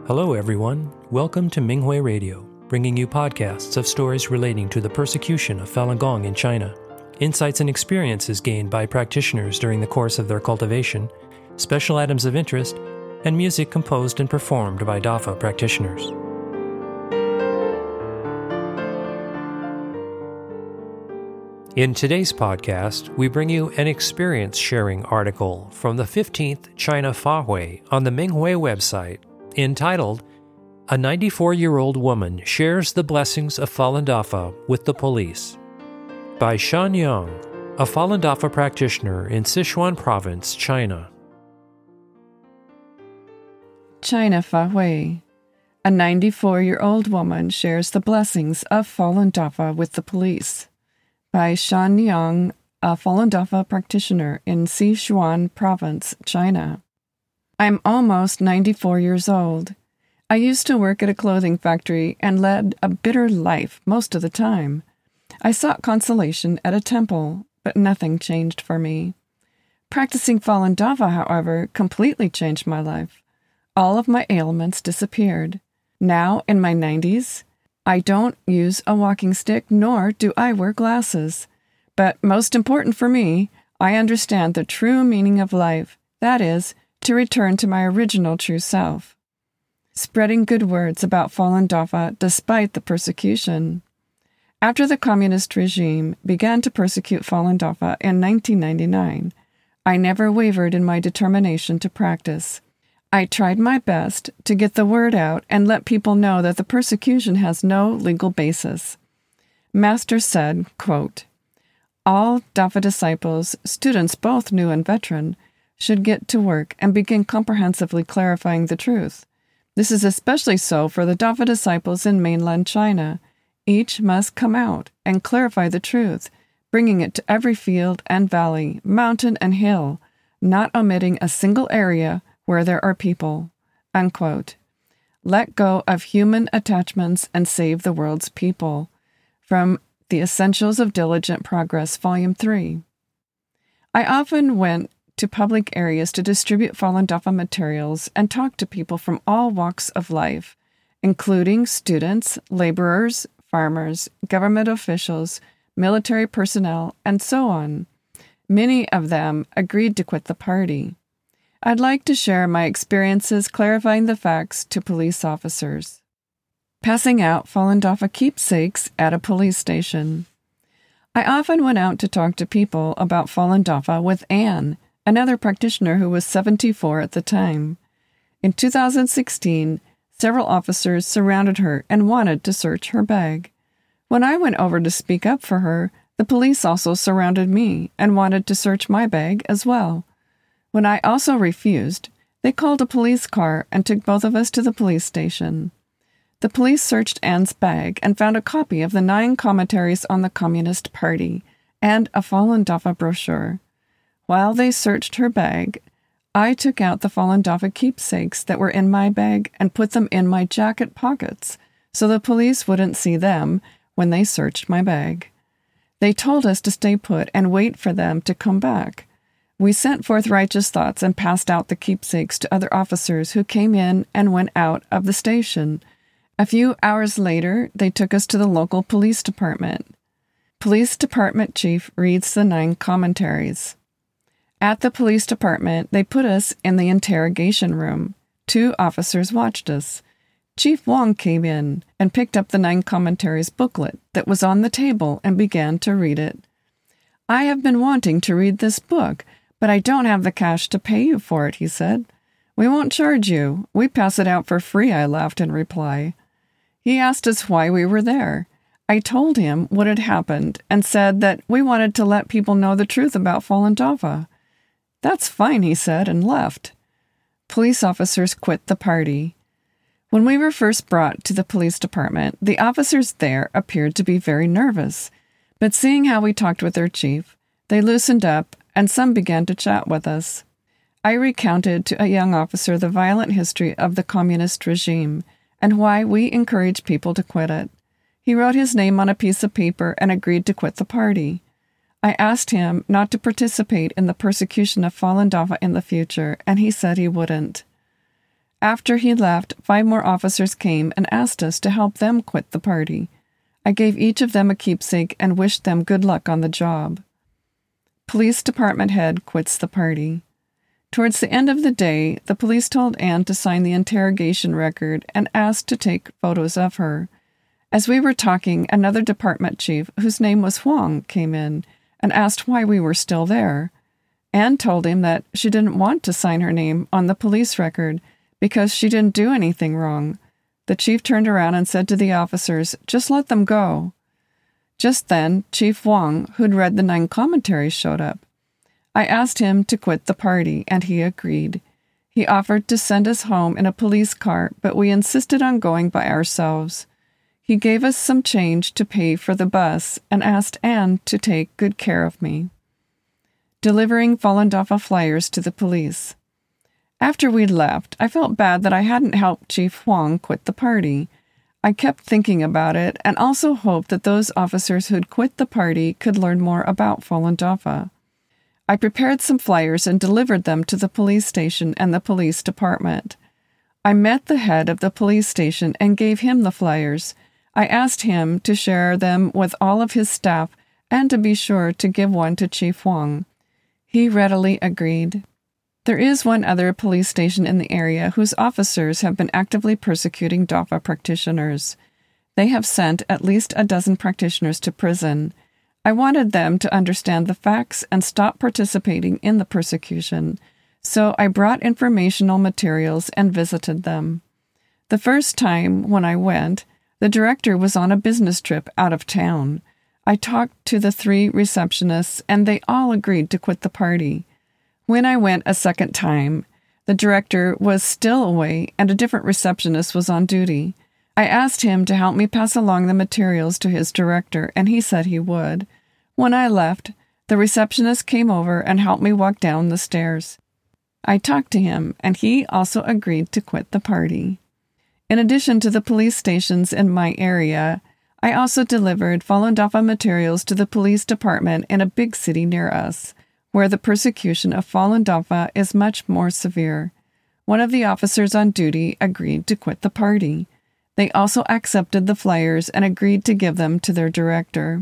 Hello, everyone. Welcome to Minghui Radio, bringing you podcasts of stories relating to the persecution of Falun Gong in China, insights and experiences gained by practitioners during the course of their cultivation, special items of interest, and music composed and performed by Dafa practitioners. In today's podcast, we bring you an experience-sharing article from the 15th China Fahui on the Minghui website, entitled, "A 94-year-old woman shares the blessings of Falun Dafa with the police," by Shan Yang, a Falun Dafa practitioner in Sichuan Province, China. China Fahui. A 94-year-old woman shares the blessings of Falun Dafa with the police, by Shan Yang, a Falun Dafa practitioner in Sichuan Province, China. I'm almost 94 years old. I used to work at a clothing factory and led a bitter life most of the time. I sought consolation at a temple, but nothing changed for me. Practicing Falun Dafa, however, completely changed my life. All of my ailments disappeared. Now, in my 90s, I don't use a walking stick, nor do I wear glasses. But most important for me, I understand the true meaning of life, that is, to return to my original true self. Spreading good words about Falun Dafa despite the persecution. After the communist regime began to persecute Falun Dafa in 1999, I never wavered in my determination to practice. I tried my best to get the word out and let people know that the persecution has no legal basis. Master said, quote, "All Dafa disciples, students both new and veteran, should get to work and begin comprehensively clarifying the truth. This is especially so for the Dafa disciples in mainland China. Each must come out and clarify the truth, bringing it to every field and valley, mountain and hill, not omitting a single area where there are people." Unquote. Let go of human attachments and save the world's people. From The Essentials of Diligent Progress, Volume 3. I often went to public areas to distribute Falun Dafa materials and talk to people from all walks of life, including students, laborers, farmers, government officials, military personnel, and so on. Many of them agreed to quit the party. I'd like to share my experiences clarifying the facts to police officers. Passing out Falun Dafa keepsakes at a police station. I often went out to talk to people about Falun Dafa with Anne, another practitioner who was 74 at the time. In 2016, several officers surrounded her and wanted to search her bag. When I went over to speak up for her, the police also surrounded me and wanted to search my bag as well. When I also refused, they called a police car and took both of us to the police station. The police searched Anne's bag and found a copy of the 9 commentaries on the Communist Party and a Falun Dafa brochure. While they searched her bag, I took out the Falun Dafa keepsakes that were in my bag and put them in my jacket pockets so the police wouldn't see them when they searched my bag. They told us to stay put and wait for them to come back. We sent forth righteous thoughts and passed out the keepsakes to other officers who came in and went out of the station. A few hours later, they took us to the local police department. Police department chief reads the 9 commentaries. At the police department, they put us in the interrogation room. 2 officers watched us. Chief Wong came in and picked up the 9 commentaries booklet that was on the table and began to read it. "I have been wanting to read this book, but I don't have the cash to pay you for it," he said. "We won't charge you. We pass it out for free," I laughed in reply. He asked us why we were there. I told him what had happened and said that we wanted to let people know the truth about Falun Dafa. "That's fine," he said, and left. Police officers quit the party. When we were first brought to the police department, the officers there appeared to be very nervous. But seeing how we talked with their chief, they loosened up, and some began to chat with us. I recounted to a young officer the violent history of the communist regime and why we encourage people to quit it. He wrote his name on a piece of paper and agreed to quit the party. I asked him not to participate in the persecution of Falun Dafa in the future, and he said he wouldn't. After he left, 5 more officers came and asked us to help them quit the party. I gave each of them a keepsake and wished them good luck on the job. Police department head quits the party. Towards the end of the day, the police told Anne to sign the interrogation record and asked to take photos of her. As we were talking, another department chief, whose name was Huang, came in and asked why we were still there. Anne told him that she didn't want to sign her name on the police record because she didn't do anything wrong. The chief turned around and said to the officers, "Just let them go." Just then, Chief Huang, who'd read the 9 commentaries, showed up. I asked him to quit the party, and he agreed. He offered to send us home in a police car, but we insisted on going by ourselves. He gave us some change to pay for the bus and asked Anne to take good care of me. Delivering Falun Dafa flyers to the police. After we'd left, I felt bad that I hadn't helped Chief Huang quit the party. I kept thinking about it and also hoped that those officers who'd quit the party could learn more about Falun Dafa. I prepared some flyers and delivered them to the police station and the police department. I met the head of the police station and gave him the flyers. I asked him to share them with all of his staff and to be sure to give one to Chief Huang. He readily agreed. There is one other police station in the area whose officers have been actively persecuting Dafa practitioners. They have sent at least 12 practitioners to prison. I wanted them to understand the facts and stop participating in the persecution, so I brought informational materials and visited them. The first time when I went, the director was on a business trip out of town. I talked to the 3 receptionists, and they all agreed to quit the party. When I went a second time, the director was still away and a different receptionist was on duty. I asked him to help me pass along the materials to his director, and he said he would. When I left, the receptionist came over and helped me walk down the stairs. I talked to him, and he also agreed to quit the party. In addition to the police stations in my area, I also delivered Falun Dafa materials to the police department in a big city near us, where the persecution of Falun Dafa is much more severe. One of the officers on duty agreed to quit the party. They also accepted the flyers and agreed to give them to their director.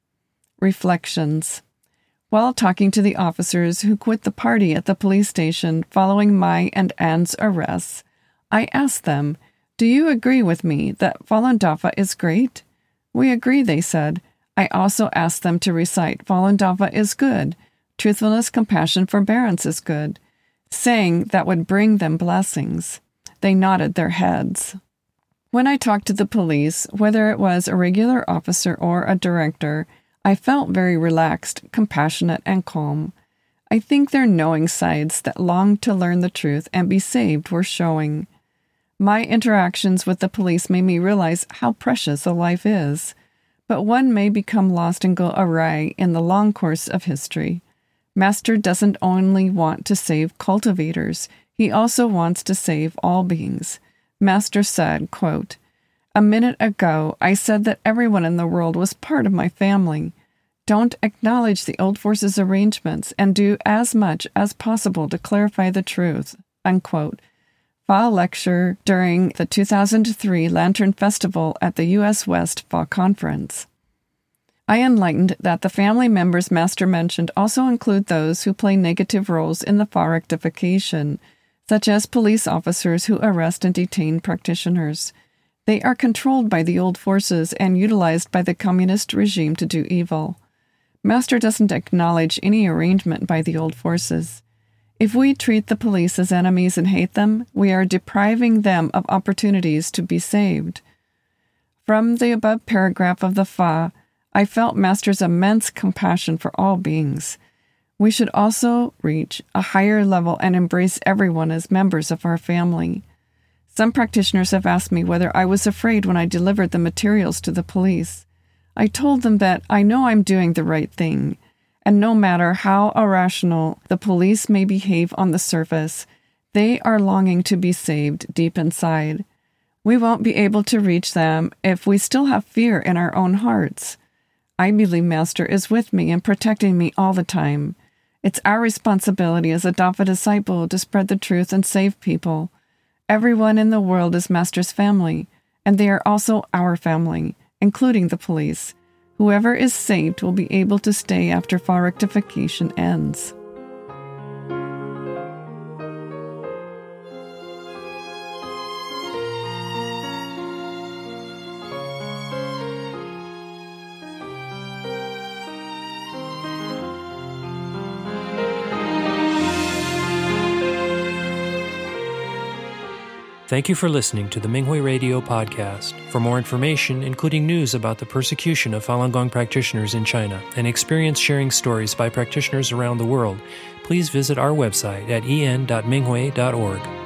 Reflections. While talking to the officers who quit the party at the police station following my and Anne's arrests, I asked them, "Do you agree with me that Falun Dafa is great?" "We agree," they said. I also asked them to recite, "Falun Dafa is good. Truthfulness, compassion, forbearance is good," saying that would bring them blessings. They nodded their heads. When I talked to the police, whether it was a regular officer or a director, I felt very relaxed, compassionate, and calm. I think their knowing sides that longed to learn the truth and be saved were showing. My interactions with the police made me realize how precious a life is, but one may become lost and go awry in the long course of history. Master doesn't only want to save cultivators, he also wants to save all beings. Master said, quote, "A minute ago, I said that everyone in the world was part of my family. Don't acknowledge the old forces arrangements and do as much as possible to clarify the truth." Unquote. Fall lecture during the 2003 Lantern Festival at the U.S. West Fall Conference. I enlightened that the family members Master mentioned also include those who play negative roles in the Fa rectification, such as police officers who arrest and detain practitioners. They are controlled by the old forces and utilized by the communist regime to do evil. Master doesn't acknowledge any arrangement by the old forces. If we treat the police as enemies and hate them, we are depriving them of opportunities to be saved. From the above paragraph of the Fa, I felt Master's immense compassion for all beings. We should also reach a higher level and embrace everyone as members of our family. Some practitioners have asked me whether I was afraid when I delivered the materials to the police. I told them that I know I'm doing the right thing, and no matter how irrational the police may behave on the surface, they are longing to be saved deep inside. We won't be able to reach them if we still have fear in our own hearts. I believe Master is with me and protecting me all the time. It's our responsibility as a Dafa disciple to spread the truth and save people. Everyone in the world is Master's family, and they are also our family, including the police. Whoever is saved will be able to stay after Fa rectification ends. Thank you for listening to the Minghui Radio podcast. For more information, including news about the persecution of Falun Gong practitioners in China and experience sharing stories by practitioners around the world, please visit our website at en.minghui.org.